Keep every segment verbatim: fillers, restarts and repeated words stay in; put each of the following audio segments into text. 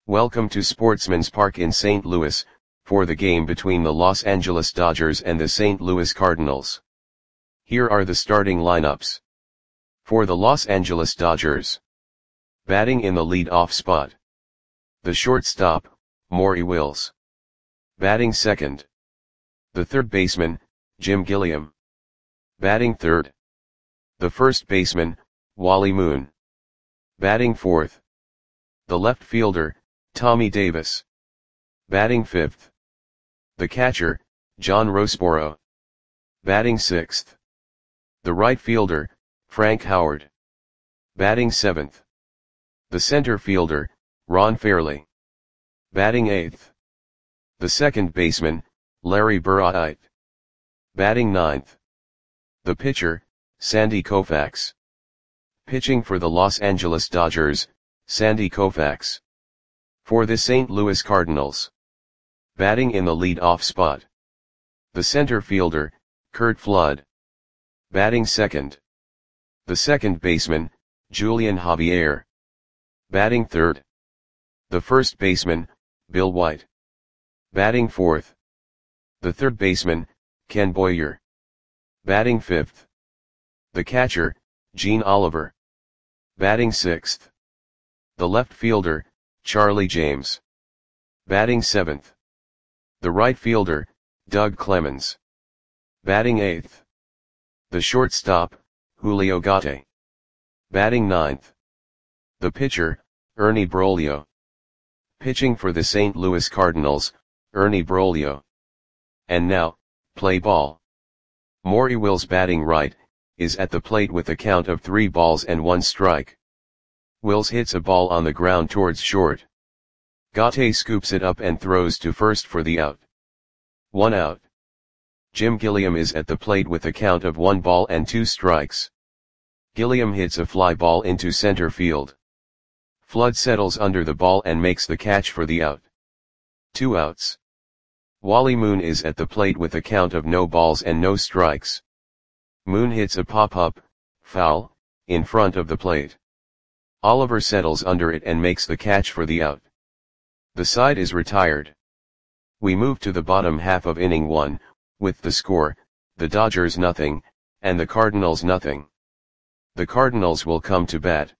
Welcome to Sportsman's Park in Saint Louis, for the game between the Los Angeles Dodgers and the Saint Louis Cardinals. Here are the starting lineups. For the Los Angeles Dodgers. Batting in the lead-off spot. The shortstop, Maury Wills. Batting second. The third baseman, Jim Gilliam. Batting third. The first baseman, Wally Moon. Batting fourth. The left fielder, Tommy Davis. Batting fifth. The catcher, John Roseboro. Batting sixth. The right fielder, Frank Howard. Batting seventh. The center fielder, Ron Fairly. Batting eighth. The second baseman, Larry Burritt. Batting ninth. The pitcher, Sandy Koufax. Pitching for the Los Angeles Dodgers, Sandy Koufax. For the Saint Louis Cardinals. Batting in the lead-off spot. The center fielder, Curt Flood. Batting second. The second baseman, Julian Javier. Batting third. The first baseman, Bill White. Batting fourth. The third baseman, Ken Boyer. Batting fifth. The catcher, Gene Oliver. Batting sixth. The left fielder, Charlie James. Batting seventh. The right fielder, Doug Clemens. Batting eighth. The shortstop, Julio Gatti. Batting ninth. The pitcher, Ernie Broglio. Pitching for the Saint Louis Cardinals, Ernie Broglio. And now, play ball. Maury Wills batting right, is at the plate with a count of three balls and one strike. Wills hits a ball on the ground towards short. Gatti scoops it up and throws to first for the out. One out. Jim Gilliam is at the plate with a count of one ball and two strikes. Gilliam hits a fly ball into center field. Flood settles under the ball and makes the catch for the out. Two outs. Wally Moon is at the plate with a count of no balls and no strikes. Moon hits a pop-up, foul, in front of the plate. Oliver settles under it and makes the catch for the out. The side is retired. We move to the bottom half of inning one, with the score, the Dodgers nothing, and the Cardinals nothing. The Cardinals will come to bat.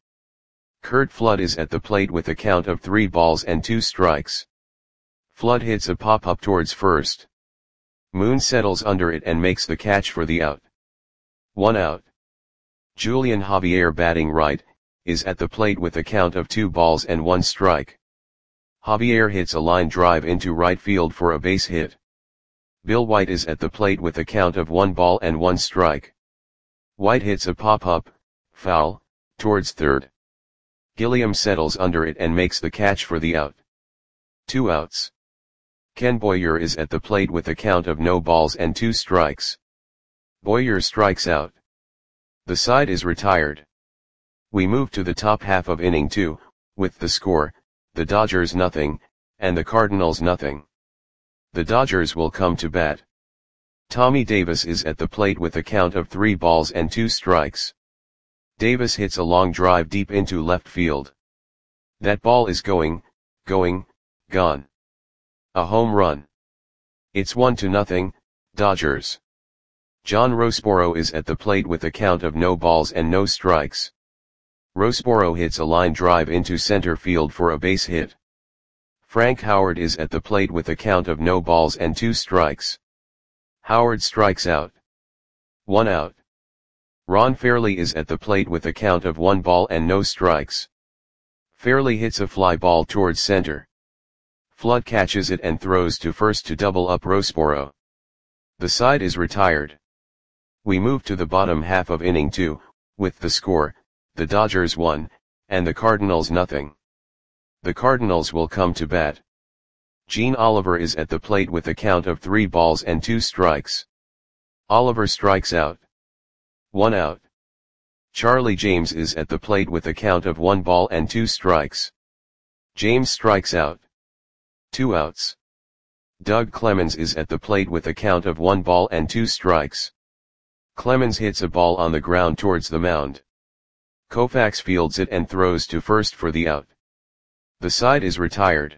Curt Flood is at the plate with a count of three balls and two strikes. Flood hits a pop-up towards first. Moon settles under it and makes the catch for the out. One out. Julian Javier batting right, is at the plate with a count of two balls and one strike. Javier hits a line drive into right field for a base hit. Bill White is at the plate with a count of one ball and one strike. White hits a pop-up, foul, towards third. Gilliam settles under it and makes the catch for the out. Two outs. Ken Boyer is at the plate with a count of no balls and two strikes. Boyer strikes out. The side is retired. We move to the top half of inning two, with the score, the Dodgers nothing, and the Cardinals nothing. The Dodgers will come to bat. Tommy Davis is at the plate with a count of three balls and two strikes. Davis hits a long drive deep into left field. That ball is going, going, gone. A home run. It's one to nothing, Dodgers. John Roseboro is at the plate with a count of no balls and no strikes. Roseboro hits a line drive into center field for a base hit. Frank Howard is at the plate with a count of no balls and two strikes. Howard strikes out. One out. Ron Fairly is at the plate with a count of one ball and no strikes. Fairly hits a fly ball towards center. Flood catches it and throws to first to double up Roseboro. The side is retired. We move to the bottom half of inning two, with the score, the Dodgers one, and the Cardinals nothing. The Cardinals will come to bat. Gene Oliver is at the plate with a count of three balls and two strikes. Oliver strikes out. One out. Charlie James is at the plate with a count of one ball and two strikes. James strikes out. Two outs. Doug Clemens is at the plate with a count of one ball and two strikes. Clemens hits a ball on the ground towards the mound. Koufax fields it and throws to first for the out. The side is retired.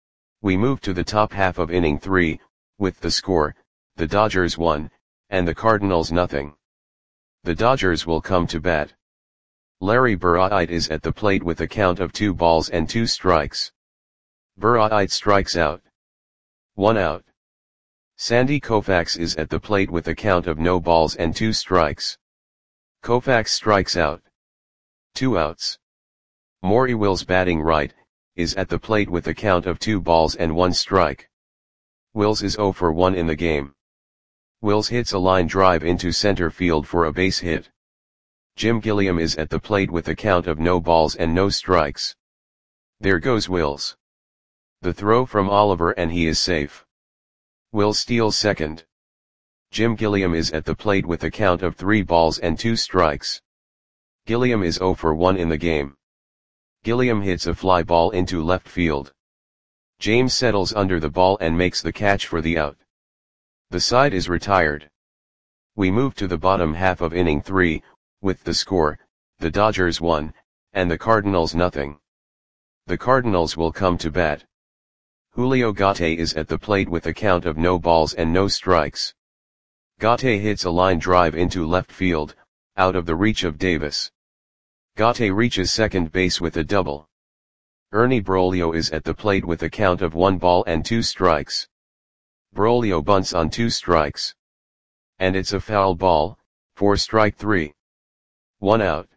We move to the top half of inning three, with the score, the Dodgers one, and the Cardinals nothing. The Dodgers will come to bat. Larry Borucki is at the plate with a count of two balls and two strikes. Borucki strikes out. One out. Sandy Koufax is at the plate with a count of no balls and two strikes. Koufax strikes out. Two outs. Maury Wills batting right, is at the plate with a count of two balls and one strike. Wills is oh for one in the game. Wills hits a line drive into center field for a base hit. Jim Gilliam is at the plate with a count of no balls and no strikes. There goes Wills. The throw from Oliver and he is safe. Wills steals second. Jim Gilliam is at the plate with a count of three balls and two strikes. Gilliam is oh for one in the game. Gilliam hits a fly ball into left field. James settles under the ball and makes the catch for the out. The side is retired. We move to the bottom half of inning three, with the score, the Dodgers one, and the Cardinals nothing. The Cardinals will come to bat. Julio Gatti is at the plate with a count of no balls and no strikes. Gatti hits a line drive into left field, out of the reach of Davis. Gatti reaches second base with a double. Ernie Broglio is at the plate with a count of one ball and two strikes. Broglio bunts on two strikes. And it's a foul ball, for strike three. One out.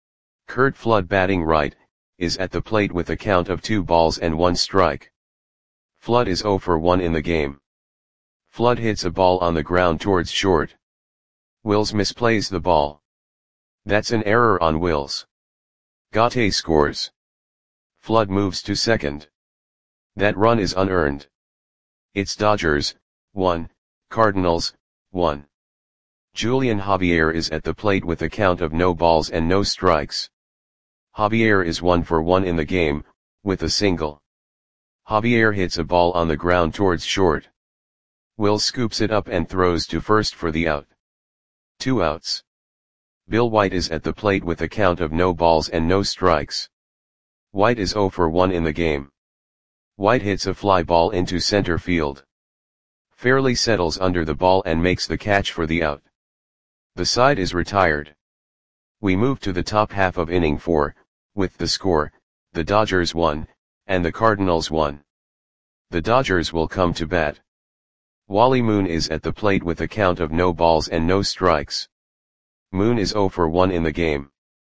Curt Flood batting right, is at the plate with a count of two balls and one strike. Flood is oh for one in the game. Flood hits a ball on the ground towards short. Wills misplays the ball. That's an error on Wills. Gatti scores. Flood moves to second. That run is unearned. It's Dodgers, one, Cardinals, one. Julian Javier is at the plate with a count of no balls and no strikes. Javier is one for one in the game, with a single. Javier hits a ball on the ground towards short. Wills scoops it up and throws to first for the out. Two outs. Bill White is at the plate with a count of no balls and no strikes. White is oh for one in the game. White hits a fly ball into center field. Fairly settles under the ball and makes the catch for the out. The side is retired. We move to the top half of inning four, with the score, the Dodgers one, and the Cardinals one. The Dodgers will come to bat. Wally Moon is at the plate with a count of no balls and no strikes. Moon is oh for one in the game.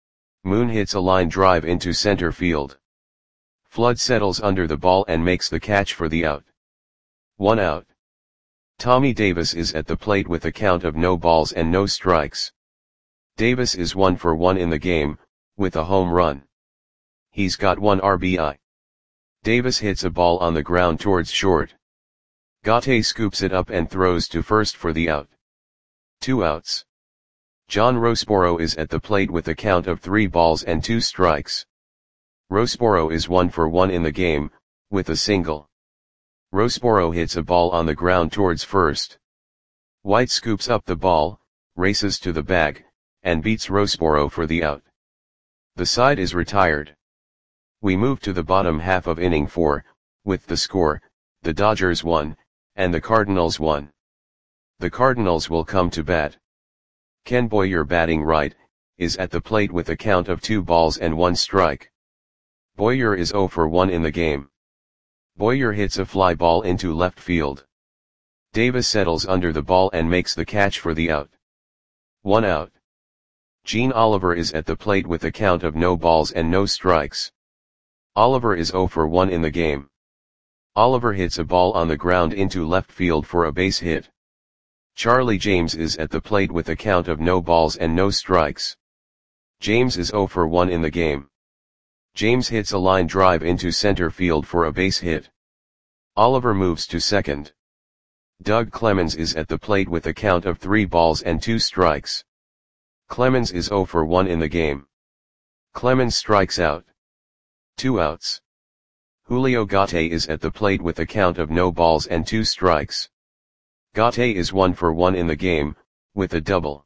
Moon hits a line drive into center field. Flood settles under the ball and makes the catch for the out. One out. Tommy Davis is at the plate with a count of no balls and no strikes. Davis is one for one in the game, with a home run. He's got one R B I. Davis hits a ball on the ground towards short. Gatti scoops it up and throws to first for the out. Two outs. John Roseboro is at the plate with a count of three balls and two strikes. Roseboro is one for one in the game, with a single. Roseboro hits a ball on the ground towards first. White scoops up the ball, races to the bag, and beats Roseboro for the out. The side is retired. We move to the bottom half of inning four, with the score, the Dodgers one, and the Cardinals one. The Cardinals will come to bat. Ken Boyer batting right, is at the plate with a count of two balls and one strike. Boyer is oh for one in the game. Boyer hits a fly ball into left field. Davis settles under the ball and makes the catch for the out. One out. Gene Oliver is at the plate with a count of no balls and no strikes. Oliver is oh for one in the game. Oliver hits a ball on the ground into left field for a base hit. Charlie James is at the plate with a count of no balls and no strikes. James is oh for one in the game. James hits a line drive into center field for a base hit. Oliver moves to second. Doug Clemens is at the plate with a count of three balls and two strikes. Clemens is oh for one in the game. Clemens strikes out. Two outs. Julio Gatti is at the plate with a count of no balls and two strikes. Gatti is one for one in the game, with a double.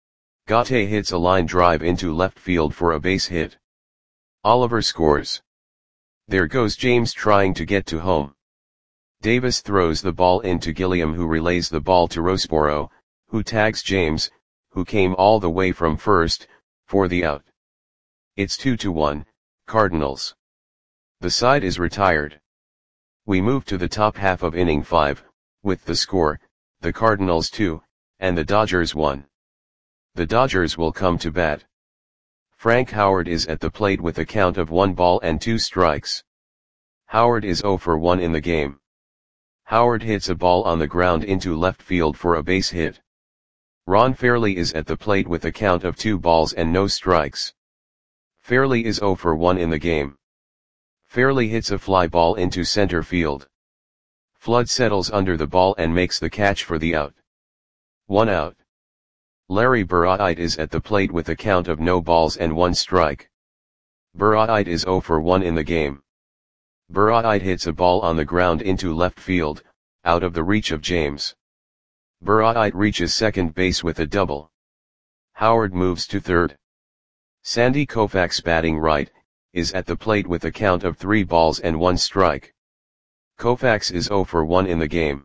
Gatti hits a line drive into left field for a base hit. Oliver scores. There goes James trying to get to home. Davis throws the ball into Gilliam, who relays the ball to Roseboro, who tags James, who came all the way from first, for the out. It's two to one, Cardinals. The side is retired. We move to the top half of inning five, with the score, the Cardinals two, and the Dodgers one. The Dodgers will come to bat. Frank Howard is at the plate with a count of one ball and two strikes. Howard is oh for one in the game. Howard hits a ball on the ground into left field for a base hit. Ron Fairly is at the plate with a count of two balls and no strikes. Fairly is oh for one in the game. Fairly hits a fly ball into center field. Flood settles under the ball and makes the catch for the out. One out. Larry Burritt is at the plate with a count of no balls and one strike. Burritt is oh for one in the game. Burritt hits a ball on the ground into left field, out of the reach of James. Burritt reaches second base with a double. Howard moves to third. Sandy Koufax, batting right, is at the plate with a count of three balls and one strike. Koufax is oh for one in the game.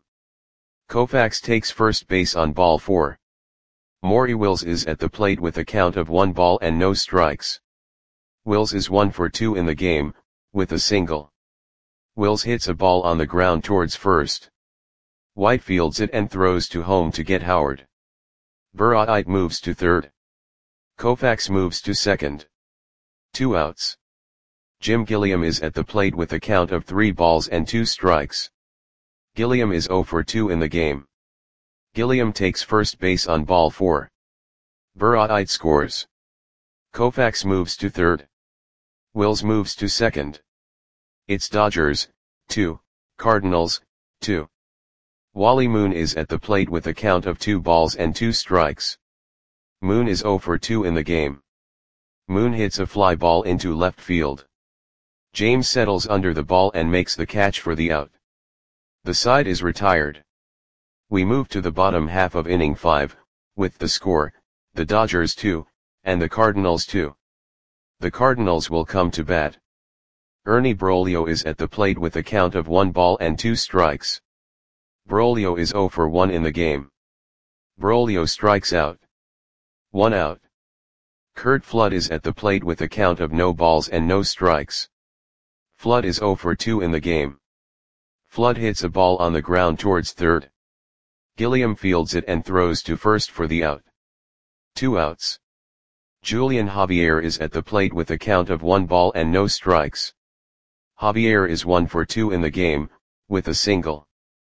Koufax takes first base on ball four. Maury Wills is at the plate with a count of one ball and no strikes. Wills is one for two in the game, with a single. Wills hits a ball on the ground towards first. White fields it and throws to home to get Howard. Burritt moves to third. Koufax moves to second. Two outs. Jim Gilliam is at the plate with a count of three balls and two strikes. Gilliam is oh for two in the game. Gilliam takes first base on ball four. Burritt scores. Koufax moves to third. Wills moves to second. It's Dodgers, two, Cardinals, two. Wally Moon is at the plate with a count of two balls and two strikes. Moon is oh for two in the game. Moon hits a fly ball into left field. James settles under the ball and makes the catch for the out. The side is retired. We move to the bottom half of inning five, with the score, the Dodgers two, and the Cardinals two. The Cardinals will come to bat. Ernie Broglio is at the plate with a count of one ball and two strikes. Broglio is oh for one in the game. Broglio strikes out. One out. Curt Flood is at the plate with a count of no balls and no strikes. Flood is oh for two in the game. Flood hits a ball on the ground towards third. Gilliam fields it and throws to first for the out. Two outs. Julian Javier is at the plate with a count of one ball and no strikes. Javier is one for two in the game, with a single.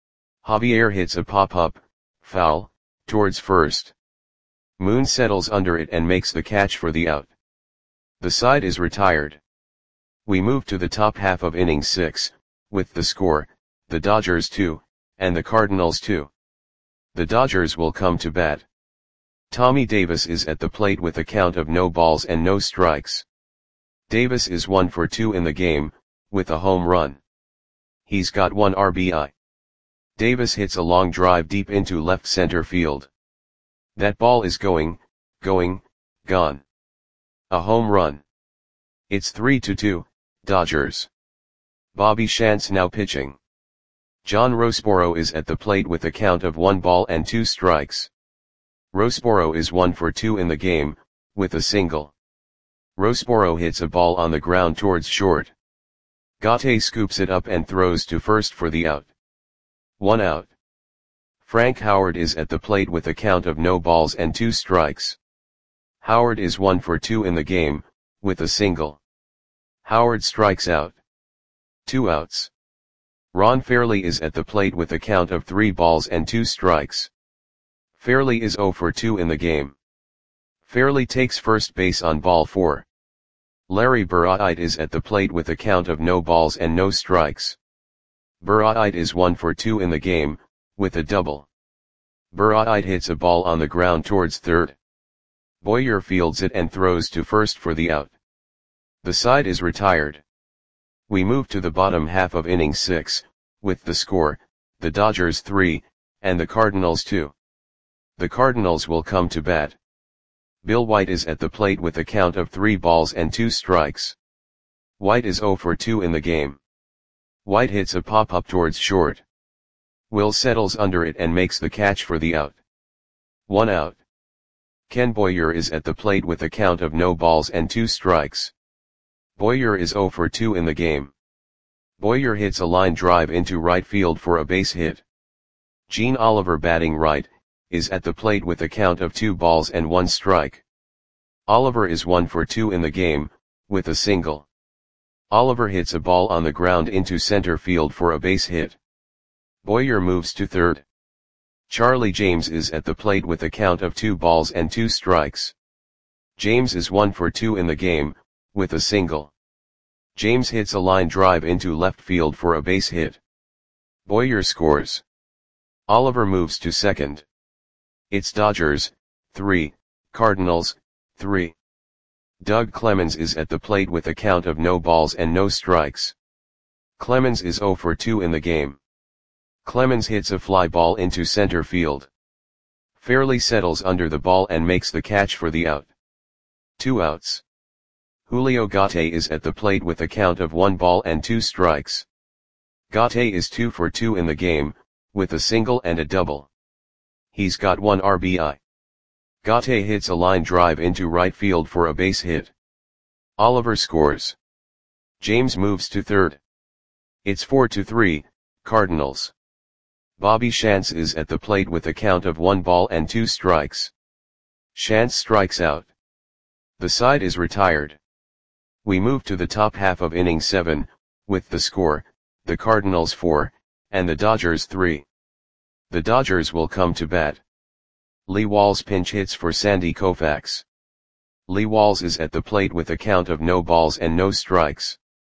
Javier hits a pop-up, foul, towards first. Moon settles under it and makes the catch for the out. The side is retired. We move to the top half of inning six, with the score, the Dodgers two, and the Cardinals two. The Dodgers will come to bat. Tommy Davis is at the plate with a count of no balls and no strikes. Davis is one for two in the game, with a home run. He's got one R B I. Davis hits a long drive deep into left center field. That ball is going, going, gone. A home run. It's three to two, Dodgers. Bobby Shantz now pitching. John Roseboro is at the plate with a count of one ball and two strikes. Roseboro is one for two in the game, with a single. Roseboro hits a ball on the ground towards short. Gaute scoops it up and throws to first for the out. One out. Frank Howard is at the plate with a count of no balls and two strikes. Howard is one for two in the game, with a single. Howard strikes out. Two outs. Ron Fairly is at the plate with a count of three balls and two strikes. Fairly is oh for two in the game. Fairly takes first base on ball four. Larry Burritt is at the plate with a count of no balls and no strikes. Burritt is one for two in the game, with a double. Burritt hits a ball on the ground towards third. Boyer fields it and throws to first for the out. The side is retired. We move to the bottom half of inning six, with the score, the Dodgers three, and the Cardinals two. The Cardinals will come to bat. Bill White is at the plate with a count of three balls and two strikes. White is zero for two in the game. White hits a pop-up towards short. Wills settles under it and makes the catch for the out. One out. Ken Boyer is at the plate with a count of no balls and two strikes. Boyer is zero for two in the game. Boyer hits a line drive into right field for a base hit. Gene Oliver, batting right, is at the plate with a count of two balls and one strike. Oliver is one for two in the game, with a single. Oliver hits a ball on the ground into center field for a base hit. Boyer moves to third. Charlie James is at the plate with a count of two balls and two strikes. James is one for two in the game, with a single. James hits a line drive into left field for a base hit. Boyer scores. Oliver moves to second. It's Dodgers, three, Cardinals, three. Doug Clemens is at the plate with a count of no balls and no strikes. Clemens is zero for two in the game. Clemens hits a fly ball into center field. Fairly settles under the ball and makes the catch for the out. Two outs. Julio Gate is at the plate with a count of one ball and two strikes. Gate is two for two in the game, with a single and a double. He's got one R B I. Gate hits a line drive into right field for a base hit. Oliver scores. James moves to third. It's four to three, Cardinals. Bobby Shantz is at the plate with a count of one ball and two strikes. Shantz strikes out. The side is retired. We move to the top half of inning seven, with the score, the Cardinals four, and the Dodgers three. The Dodgers will come to bat. Lee Walls pinch hits for Sandy Koufax. Lee Walls is at the plate with a count of no balls and no strikes.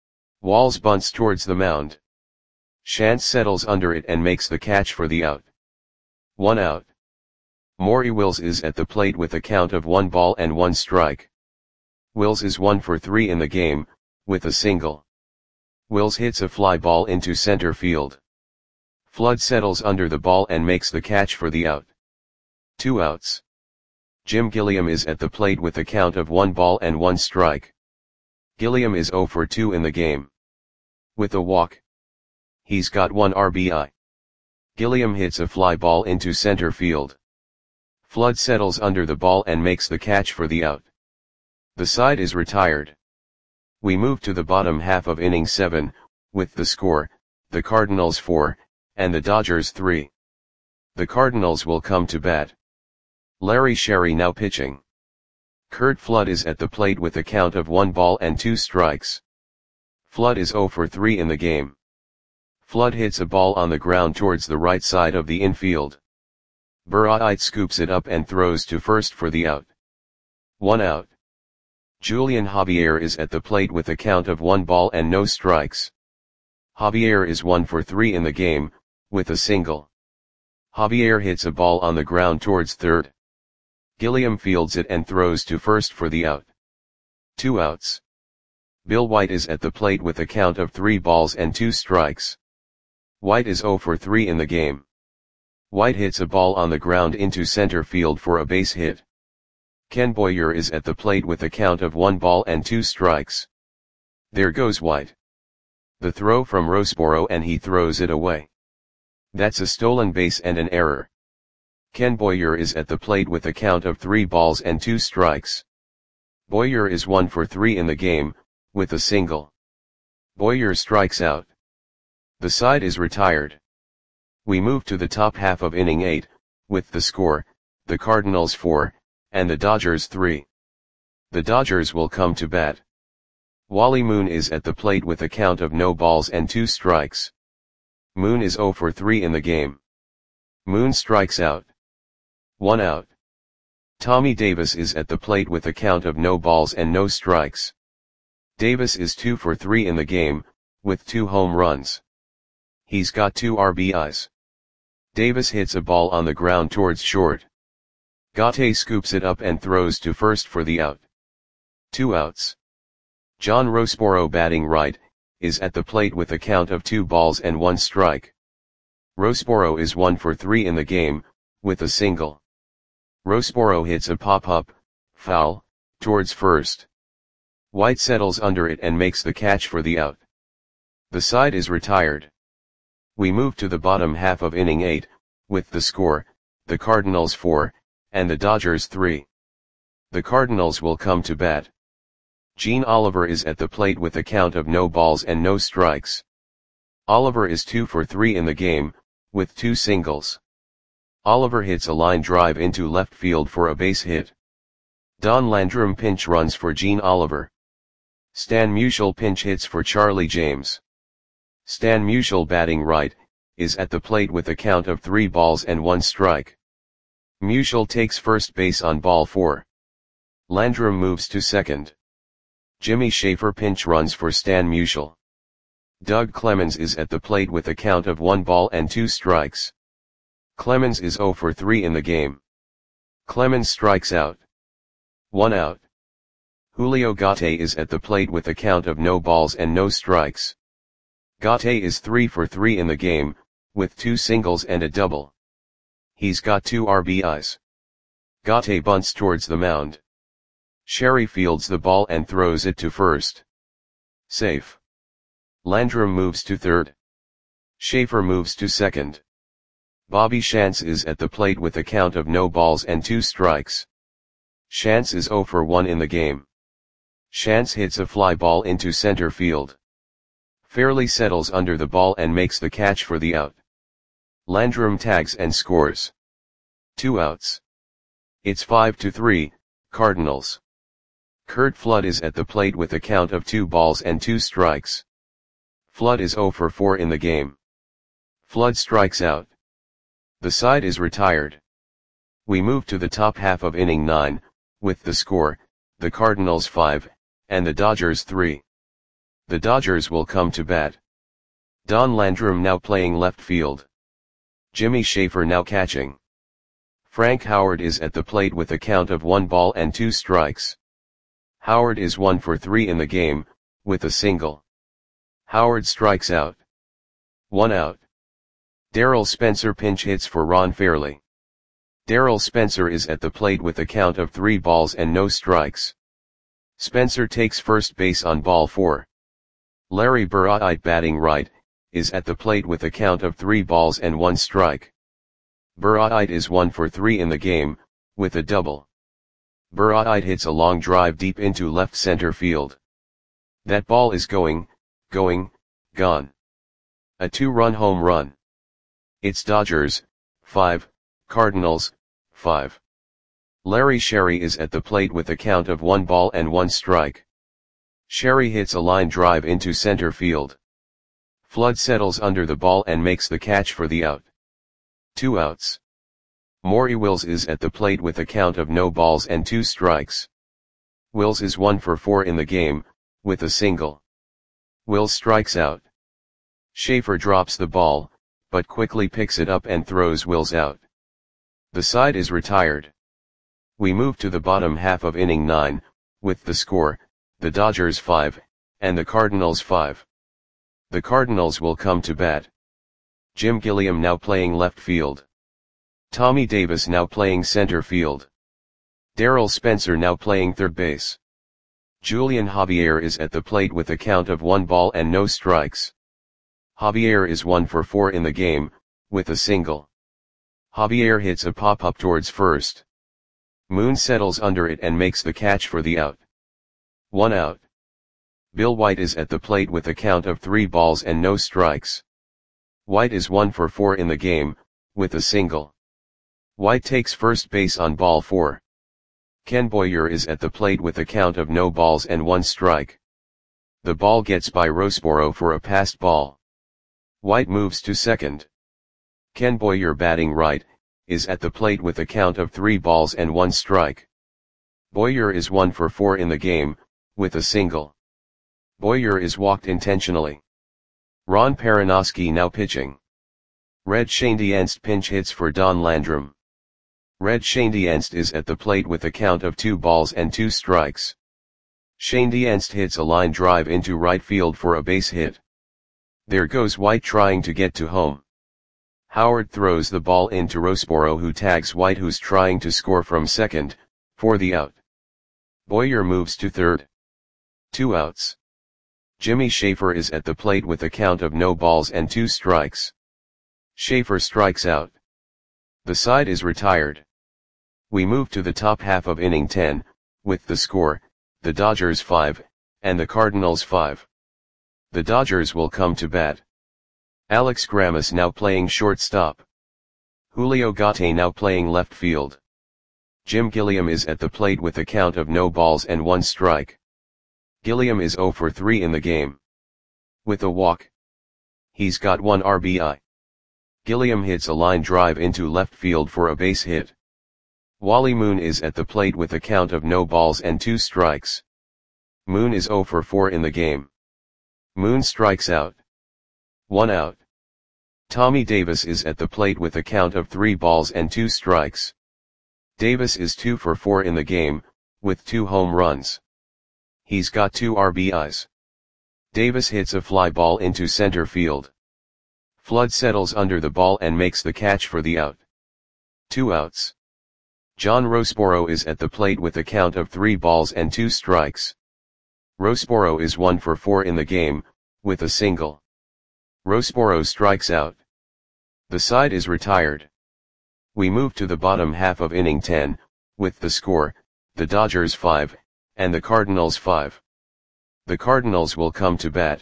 Walls bunts towards the mound. Shantz settles under it and makes the catch for the out. One out. Maury Wills is at the plate with a count of one ball and one strike. Wills is one for three in the game, with a single. Wills hits a fly ball into center field. Flood settles under the ball and makes the catch for the out. Two outs. Jim Gilliam is at the plate with a count of one ball and one strike. Gilliam is zero for two in the game. With a walk. He's got one R B I. Gilliam hits a fly ball into center field. Flood settles under the ball and makes the catch for the out. The side is retired. We move to the bottom half of inning seven, with the score, the Cardinals four, and the Dodgers three. The Cardinals will come to bat. Larry Sherry now pitching. Curt Flood is at the plate with a count of one ball and two strikes. Flood is zero for three in the game. Flood hits a ball on the ground towards the right side of the infield. Burritt scoops it up and throws to first for the out. One out. Julian Javier is at the plate with a count of one ball and no strikes. Javier is one for three in the game, with a single. Javier hits a ball on the ground towards third. Gilliam fields it and throws to first for the out. Two outs. Bill White is at the plate with a count of three balls and two strikes. White is zero for three in the game. White hits a ball on the ground into center field for a base hit. Ken Boyer is at the plate with a count of one ball and two strikes. There goes White. The throw from Roseboro and he throws it away. That's a stolen base and an error. Ken Boyer is at the plate with a count of three balls and two strikes. Boyer is one for three in the game, with a single. Boyer strikes out. The side is retired. We move to the top half of inning eight, with the score, the Cardinals four, and the Dodgers three. The Dodgers will come to bat. Wally Moon is at the plate with a count of no balls and two strikes. Moon is zero for three in the game. Moon strikes out. One out. Tommy Davis is at the plate with a count of no balls and no strikes. Davis is two for three in the game, with two home runs. He's got two R B Is. Davis hits a ball on the ground towards short. Gate scoops it up and throws to first for the out. Two outs. John Roseboro, batting right, is at the plate with a count of two balls and one strike. Roseboro is one for three in the game, with a single. Roseboro hits a pop-up, foul, towards first. White settles under it and makes the catch for the out. The side is retired. We move to the bottom half of inning eight, with the score, the Cardinals four, and the Dodgers three. The Cardinals will come to bat. Gene Oliver is at the plate with a count of no balls and no strikes. Oliver is two for three in the game, with two singles. Oliver hits a line drive into left field for a base hit. Don Landrum pinch runs for Gene Oliver. Stan Musial pinch hits for Charlie James. Stan Musial, batting right, is at the plate with a count of three balls and one strike. Musial takes first base on ball four. Landrum moves to second. Jimmy Schaefer pinch runs for Stan Musial. Doug Clemens is at the plate with a count of one ball and two strikes. Clemens is zero for three in the game. Clemens strikes out. One out. Julio Gate is at the plate with a count of no balls and no strikes. Gate is three for three in the game, with two singles and a double. He's got two R B Is. Gate bunts towards the mound. Sherry fields the ball and throws it to first. Safe. Landrum moves to third. Schaefer moves to second. Bobby Shantz is at the plate with a count of no balls and two strikes. Shantz is zero for one in the game. Shantz hits a fly ball into center field. Fairly settles under the ball and makes the catch for the out. Landrum tags and scores. Two outs. It's five to three, Cardinals. Curt Flood is at the plate with a count of two balls and two strikes. Flood is zero for four in the game. Flood strikes out. The side is retired. We move to the top half of inning nine, with the score, the Cardinals five, and the Dodgers three. The Dodgers will come to bat. Don Landrum now playing left field. Jimmy Schaefer now catching. Frank Howard is at the plate with a count of one ball and two strikes. Howard is one for three in the game, with a single. Howard strikes out. One out. Darryl Spencer pinch hits for Ron Fairly. Darryl Spencer is at the plate with a count of three balls and no strikes. Spencer takes first base on ball four. Larry Burritt, batting right, is at the plate with a count of three balls and one strike. Burritt is one for three in the game, with a double. Burritt hits a long drive deep into left center field. That ball is going, going, gone. A two-run home run. It's Dodgers, five, Cardinals, five. Larry Sherry is at the plate with a count of one ball and one strike. Sherry hits a line drive into center field. Flood settles under the ball and makes the catch for the out. Two outs. Maury Wills is at the plate with a count of no balls and two strikes. Wills is one for four in the game, with a single. Wills strikes out. Schaefer drops the ball, but quickly picks it up and throws Wills out. The side is retired. We move to the bottom half of inning nine, with the score, the Dodgers five, and the Cardinals five. The Cardinals will come to bat. Jim Gilliam now playing left field. Tommy Davis now playing center field. Darryl Spencer now playing third base. Julian Javier is at the plate with a count of one ball and no strikes. Javier is one for four in the game, with a single. Javier hits a pop-up towards first. Moon settles under it and makes the catch for the out. One out. Bill White is at the plate with a count of three balls and no strikes. White is one for four in the game, with a single. White takes first base on ball four. Ken Boyer is at the plate with a count of no balls and one strike. The ball gets by Roseboro for a passed ball. White moves to second. Ken Boyer, batting right, is at the plate with a count of three balls and one strike. Boyer is one for four in the game, with a single. Boyer is walked intentionally. Ron Perinoski now pitching. Red Schoendienst pinch hits for Don Landrum. Red Schoendienst is at the plate with a count of two balls and two strikes. Schoendienst hits a line drive into right field for a base hit. There goes White trying to get to home. Howard throws the ball into Roseboro, who tags White, who's trying to score from second, for the out. Boyer moves to third. Two outs. Jimmy Schaefer is at the plate with a count of no balls and two strikes. Schaefer strikes out. The side is retired. We move to the top half of inning ten, with the score, the Dodgers five, and the Cardinals five. The Dodgers will come to bat. Alex Grammas now playing shortstop. Julio Gate now playing left field. Jim Gilliam is at the plate with a count of no balls and one strike. Gilliam is oh for three in the game. With a walk. He's got one R B I. Gilliam hits a line drive into left field for a base hit. Wally Moon is at the plate with a count of no balls and two strikes. Moon is oh for four in the game. Moon strikes out. One out. Tommy Davis is at the plate with a count of three balls and two strikes. Davis is two for four in the game, with two home runs. He's got two R B Is. Davis hits a fly ball into center field. Flood settles under the ball and makes the catch for the out. Two outs. John Roseboro is at the plate with a count of three balls and two strikes. Roseboro is one for four in the game, with a single. Roseboro strikes out. The side is retired. We move to the bottom half of inning ten, with the score, the Dodgers five, and the Cardinals five. The Cardinals will come to bat.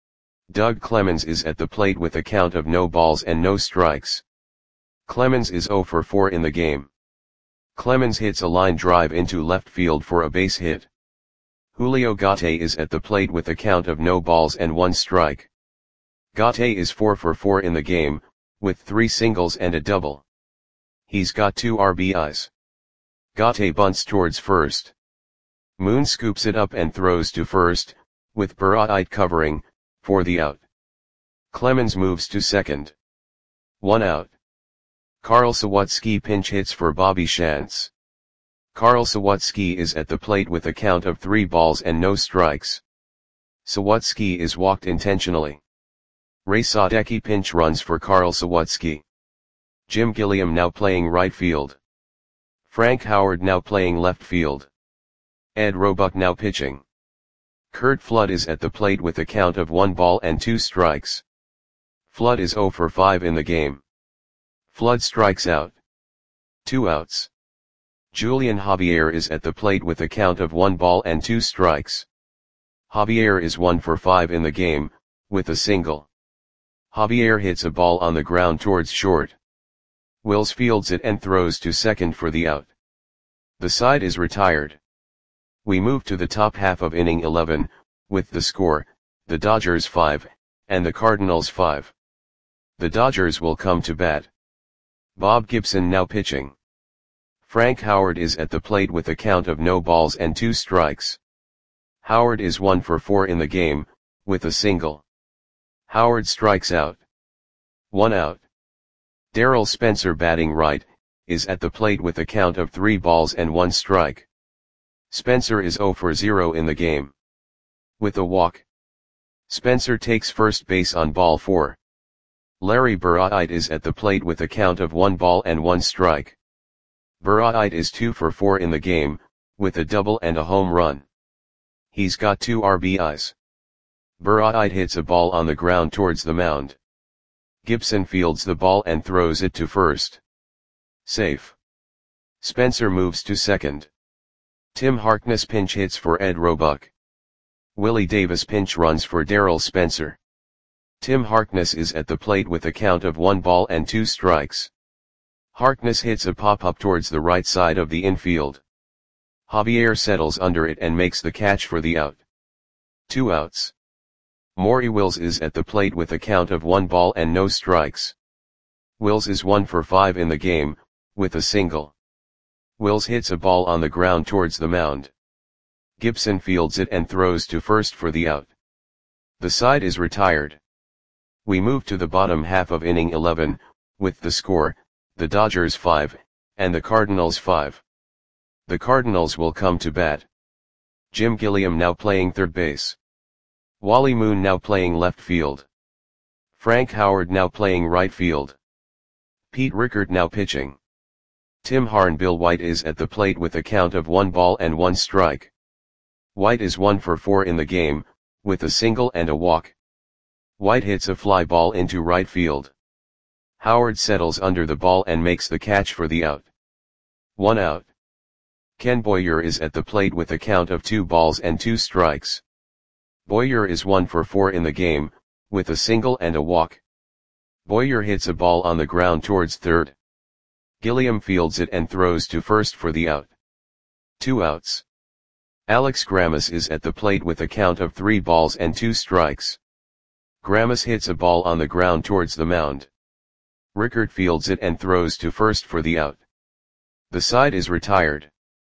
Doug Clemens is at the plate with a count of no balls and no strikes. Clemens is oh for four in the game. Clemens hits a line drive into left field for a base hit. Julio Gate is at the plate with a count of no balls and one strike. Gate is four for four in the game, with three singles and a double. He's got two R B Is. Gate bunts towards first. Moon scoops it up and throws to first, with Barrite covering, for the out. Clemens moves to second. One out. Carl Sawatsky pinch hits for Bobby Shantz. Carl Sawatsky is at the plate with a count of three balls and no strikes. Sawatsky is walked intentionally. Ray Sadecki pinch runs for Carl Sawatsky. Jim Gilliam now playing right field. Frank Howard now playing left field. Ed Roebuck now pitching. Curt Flood is at the plate with a count of one ball and two strikes. Flood is oh for five in the game. Flood strikes out. Two outs. Julian Javier is at the plate with a count of one ball and two strikes. Javier is one for five in the game, with a single. Javier hits a ball on the ground towards short. Wills fields it and throws to second for the out. The side is retired. We move to the top half of inning eleven, with the score, the Dodgers five, and the Cardinals five. The Dodgers will come to bat. Bob Gibson now pitching. Frank Howard is at the plate with a count of no balls and two strikes. Howard is one for four in the game, with a single. Howard strikes out. One out. Darrell Spencer batting right, is at the plate with a count of three balls and one strike. Spencer is oh for zero in the game. With a walk. Spencer takes first base on ball four. Larry Barrite is at the plate with a count of one ball and one strike. Barrite is two for four in the game, with a double and a home run. He's got two R B Is. Barrite hits a ball on the ground towards the mound. Gibson fields the ball and throws it to first. Safe. Spencer moves to second. Tim Harkness pinch hits for Ed Roebuck. Willie Davis pinch runs for Darrell Spencer. Tim Harkness is at the plate with a count of one ball and two strikes. Harkness hits a pop-up towards the right side of the infield. Javier settles under it and makes the catch for the out. Two outs. Maury Wills is at the plate with a count of one ball and no strikes. Wills is one for five in the game, with a single. Wills hits a ball on the ground towards the mound. Gibson fields it and throws to first for the out. The side is retired. We move to the bottom half of inning eleven, with the score, the Dodgers five, and the Cardinals five. The Cardinals will come to bat. Jim Gilliam now playing third base. Wally Moon now playing left field. Frank Howard now playing right field. Pete Rickard now pitching. Tim Harn Bill White is at the plate with a count of one ball and one strike. White is one for four in the game, with a single and a walk. White hits a fly ball into right field. Howard settles under the ball and makes the catch for the out. One out. Ken Boyer is at the plate with a count of two balls and two strikes. Boyer is one for four in the game, with a single and a walk. Boyer hits a ball on the ground towards third. Gilliam fields it and throws to first for the out. Two outs. Alex Grammas is at the plate with a count of three balls and two strikes. Grammas hits a ball on the ground towards the mound. Rickard fields it and throws to first for the out. The side is retired.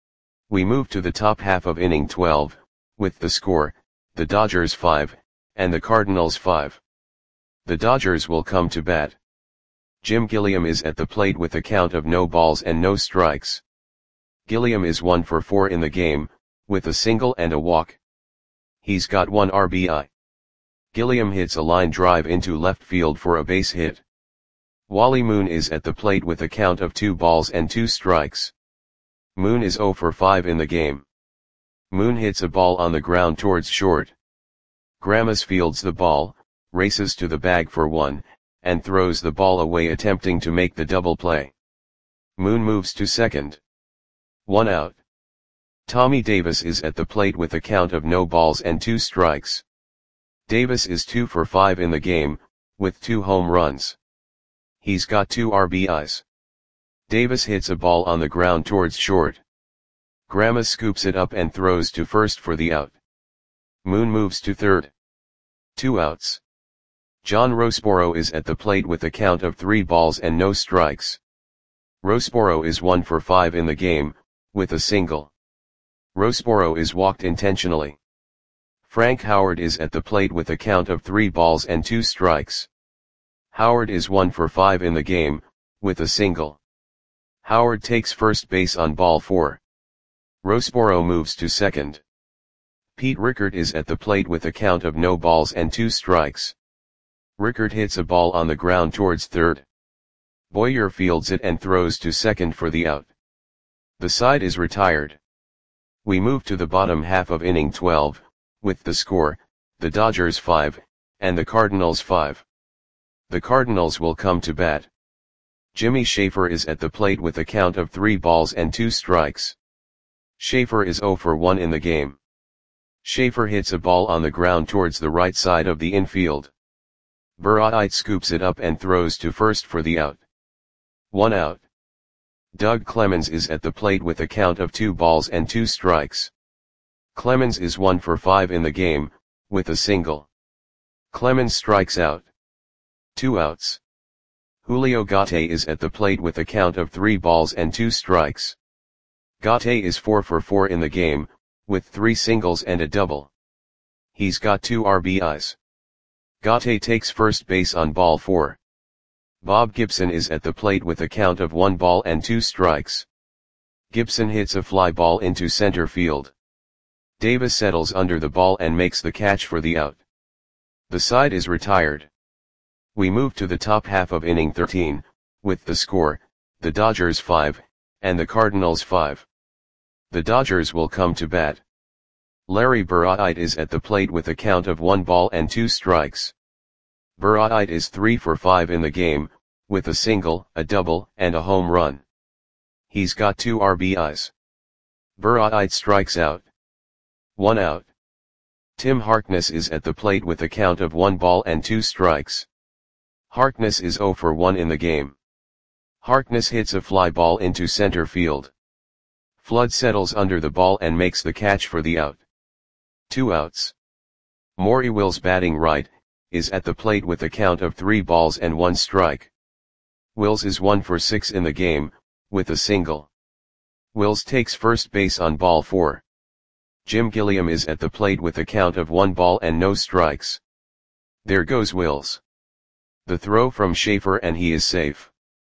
We move to the top half of inning twelve, with the score, the Dodgers five, and the Cardinals five. The Dodgers will come to bat. Jim Gilliam is at the plate with a count of no balls and no strikes. Gilliam is one for four in the game, with a single and a walk. He's got one R B I. Gilliam hits a line drive into left field for a base hit. Wally Moon is at the plate with a count of two balls and two strikes. Moon is zero for five in the game. Moon hits a ball on the ground towards short. Grammas fields the ball, races to the bag for one, and throws the ball away attempting to make the double play. Moon moves to second. One out. Tommy Davis is at the plate with a count of no balls and two strikes. Davis is two for five in the game, with two home runs. He's got two R B Is. Davis hits a ball on the ground towards short. Grammas scoops it up and throws to first for the out. Moon moves to third. Two outs. John Roseboro is at the plate with a count of three balls and no strikes. Roseboro is one for five in the game, with a single. Roseboro is walked intentionally. Frank Howard is at the plate with a count of three balls and two strikes. Howard is one for five in the game, with a single. Howard takes first base on ball four. Roseboro moves to second. Pete Rickard is at the plate with a count of no balls and two strikes. Rickard hits a ball on the ground towards third. Boyer fields it and throws to second for the out. The side is retired. We move to the bottom half of inning twelve, with the score, the Dodgers five, and the Cardinals five. The Cardinals will come to bat. Jimmy Schaefer is at the plate with a count of three balls and two strikes. Schaefer is zero for one in the game. Schaefer hits a ball on the ground towards the right side of the infield. Burritt scoops it up and throws to first for the out. One out. Doug Clemens is at the plate with a count of two balls and two strikes. Clemens is one for five in the game, with a single. Clemens strikes out. Two outs. Julio Gate is at the plate with a count of three balls and two strikes. Gate is four for four in the game, with three singles and a double. He's got two R B Is. Gate takes first base on ball four. Bob Gibson is at the plate with a count of one ball and two strikes. Gibson hits a fly ball into center field. Davis settles under the ball and makes the catch for the out. The side is retired. We move to the top half of inning thirteen, with the score, the Dodgers five, and the Cardinals five. The Dodgers will come to bat. Larry Burritt is at the plate with a count of one ball and two strikes. Burritt is three for five in the game, with a single, a double, and a home run. He's got two R B Is. Burritt strikes out. One out. Tim Harkness is at the plate with a count of one ball and two strikes. Harkness is zero for one in the game. Harkness hits a fly ball into center field. Flood settles under the ball and makes the catch for the out. Two outs. Maury Wills, batting right, is at the plate with a count of three balls and one strike. Wills is one for six in the game, with a single. Wills takes first base on ball four. Jim Gilliam is at the plate with a count of one ball and no strikes. There goes Wills. The throw from Schaefer and he is safe.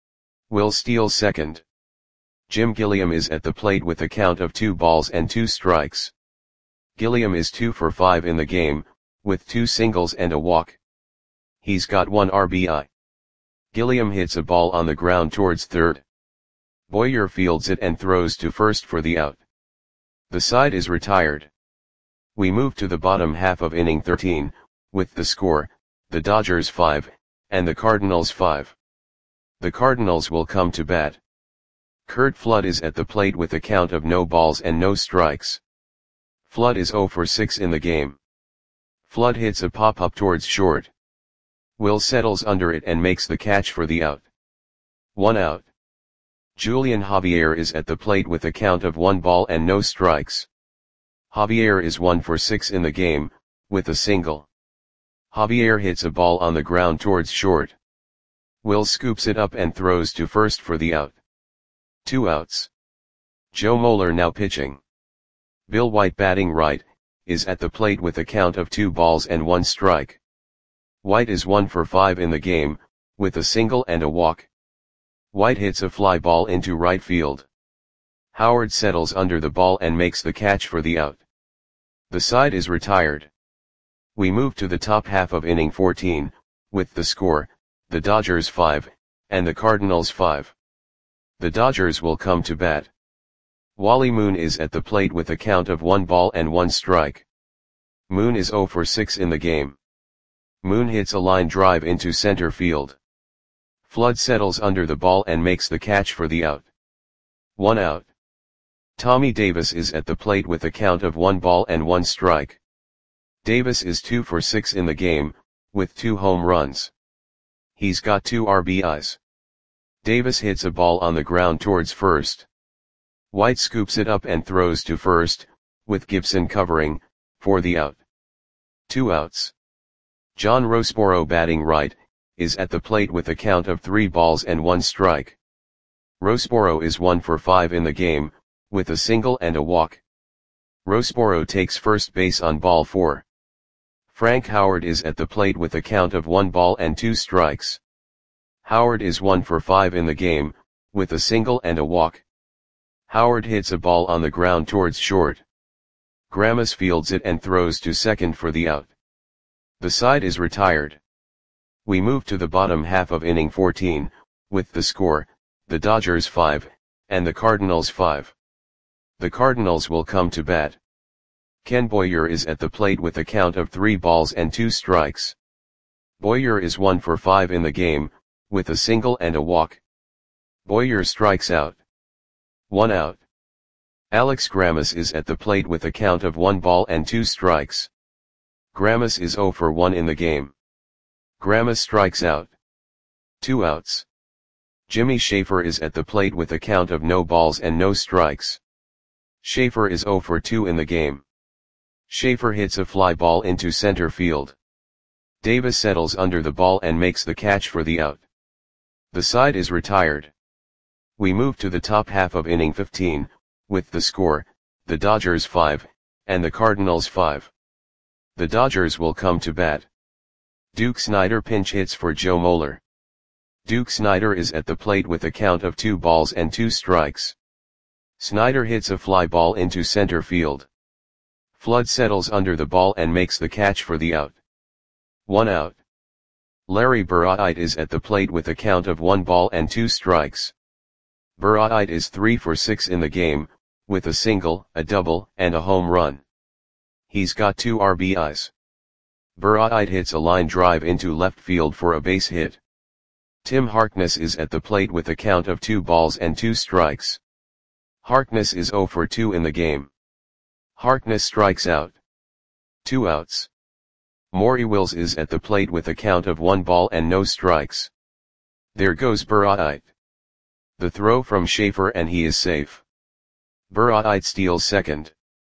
Wills steals second. Jim Gilliam is at the plate with a count of two balls and two strikes. Gilliam is two for five in the game, with two singles and a walk. He's got one R B I. Gilliam hits a ball on the ground towards third. Boyer fields it and throws to first for the out. The side is retired. We move to the bottom half of inning thirteen, with the score, the Dodgers five, and the Cardinals five. The Cardinals will come to bat. Curt Flood is at the plate with a count of no balls and no strikes. Flood is oh for six in the game. Flood hits a pop-up towards short. Will settles under it and makes the catch for the out. One out. Julian Javier is at the plate with a count of one ball and no strikes. Javier is one for six in the game, with a single. Javier hits a ball on the ground towards short. Will scoops it up and throws to first for the out. Two outs. Joe Moeller now pitching. Bill White batting right, is at the plate with a count of two balls and one strike. White is one for five in the game, with a single and a walk. White hits a fly ball into right field. Howard settles under the ball and makes the catch for the out. The side is retired. We move to the top half of inning fourteen, with the score, the Dodgers five, and the Cardinals five. The Dodgers will come to bat. Wally Moon is at the plate with a count of one ball and one strike. Moon is oh for six in the game. Moon hits a line drive into center field. Flood settles under the ball and makes the catch for the out. One out. Tommy Davis is at the plate with a count of one ball and one strike. Davis is two for six in the game, with two home runs. He's got two R B Is. Davis hits a ball on the ground towards first. White scoops it up and throws to first, with Gibson covering, for the out. Two outs. John Rosboro batting right, is at the plate with a count of three balls and one strike. Rosboro is one for five in the game, with a single and a walk. Rosboro takes first base on ball four. Frank Howard is at the plate with a count of one ball and two strikes. Howard is one for five in the game, with a single and a walk. Howard hits a ball on the ground towards short. Grammas fields it and throws to second for the out. The side is retired. We move to the bottom half of inning fourteen, with the score, the Dodgers five, and the Cardinals five. The Cardinals will come to bat. Ken Boyer is at the plate with a count of three balls and two strikes. Boyer is one for five in the game, with a single and a walk. Boyer strikes out. One out. Alex Grammas is at the plate with a count of one ball and two strikes. Grammas is oh for one in the game. Grammas strikes out. Two outs. Jimmy Schaefer is at the plate with a count of no balls and no strikes. Schaefer is oh for two in the game. Schaefer hits a fly ball into center field. Davis settles under the ball and makes the catch for the out. The side is retired. We move to the top half of inning fifteen, with the score, the Dodgers five, and the Cardinals five. The Dodgers will come to bat. Duke Snider pinch hits for Joe Moeller. Duke Snider is at the plate with a count of two balls and two strikes. Snider hits a fly ball into center field. Flood settles under the ball and makes the catch for the out. One out. Larry Burritt is at the plate with a count of one ball and two strikes. Burritt is three for six in the game, with a single, a double, and a home run. He's got two R B Is. Burritt hits a line drive into left field for a base hit. Tim Harkness is at the plate with a count of two balls and two strikes. Harkness is oh for two in the game. Harkness strikes out. Two outs. Maury Wills is at the plate with a count of one ball and no strikes. There goes Burritt. The throw from Schaefer and he is safe. Burritt steals second.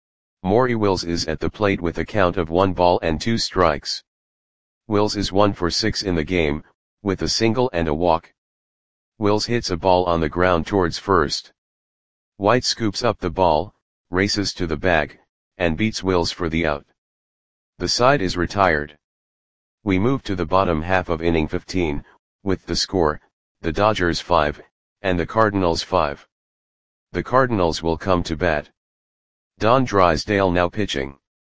Maury Wills is at the plate with a count of one ball and two strikes. Wills is one for six in the game, with a single and a walk. Wills hits a ball on the ground towards first. White scoops up the ball, races to the bag, and beats Wills for the out. The side is retired. We move to the bottom half of inning fifteen, with the score, the Dodgers five, and the Cardinals five. The Cardinals will come to bat. Don Drysdale now pitching.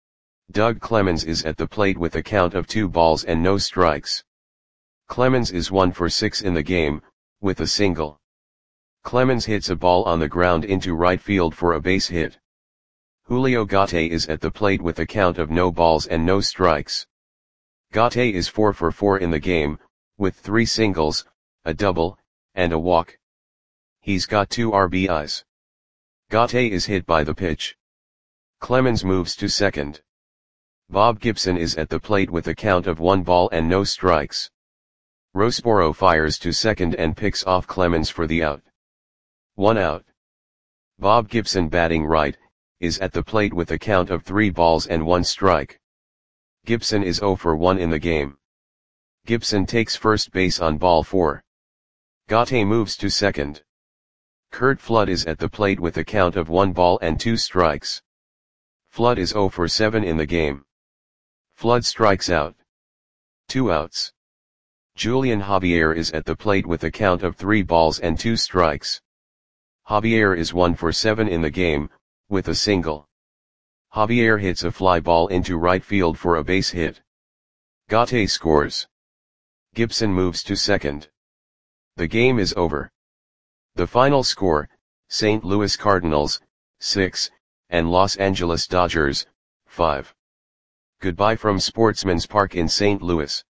Doug Clemens is at the plate with a count of two balls and no strikes. Clemens is one for six in the game, with a single. Clemens hits a ball on the ground into right field for a base hit. Julio Gate is at the plate with a count of no balls and no strikes. Gate is four for four in the game, with three singles, a double, and a walk. He's got two R B Is. Gate is hit by the pitch. Clemens moves to second. Bob Gibson is at the plate with a count of one ball and no strikes. Rosboro fires to second and picks off Clemens for the out. One out. Bob Gibson, batting right, is at the plate with a count of three balls and one strike. Gibson is zero for one in the game. Gibson takes first base on ball four. Gate moves to second. Curt Flood is at the plate with a count of one ball and two strikes. Flood is zero for seven in the game. Flood strikes out. Two outs. Julian Javier is at the plate with a count of three balls and two strikes. Javier is one for seven in the game, with a single. Javier hits a fly ball into right field for a base hit. Gate scores. Gibson moves to second. The game is over. The final score, Saint Louis Cardinals, six, and Los Angeles Dodgers, five. Goodbye from Sportsman's Park in Saint Louis.